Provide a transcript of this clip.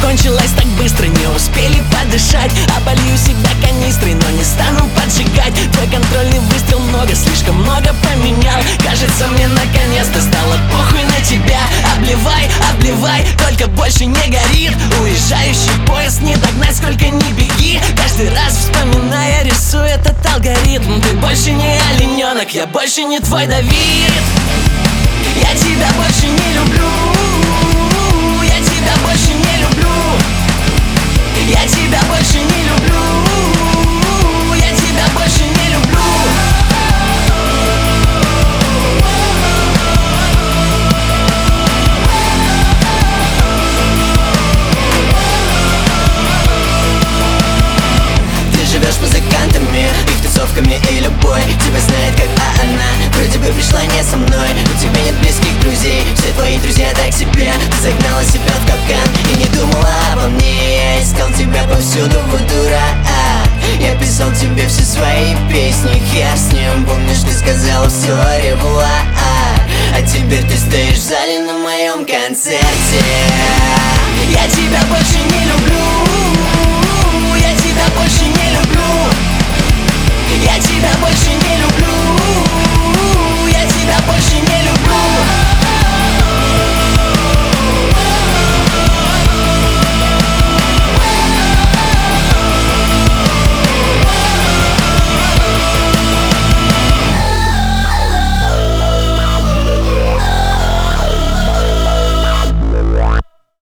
кончилась так быстро, не успели подышать. Оболью себя канистрой, но не стану поджигать. Твой контрольный выстрел слишком много поменял. Кажется, мне наконец-то стало похуй на тебя. Обливай, обливай, только больше не горит. Уезжающий поезд не догнать, сколько ни беги. Каждый раз вспоминая, рисую этот алгоритм. Ты больше не олененок, я больше не твой Давид. Я тебя больше не люблю. Я тебя больше не люблю. Я тебя больше не люблю. Я тебя больше не люблю. Живешь музыкантами, их тусовками, и любой тебя знает как она. Вроде бы пришла не со мной, у тебя нет близких друзей. Все твои друзья так себе. Ты загнала себя в капкан и не думала обо мне. Я искал тебя повсюду, вот дурак. Я писал тебе все свои песни, хер с ним. Помнишь, ты сказала все, ревуар. А теперь ты стоишь в зале на моем концерте. Я тебя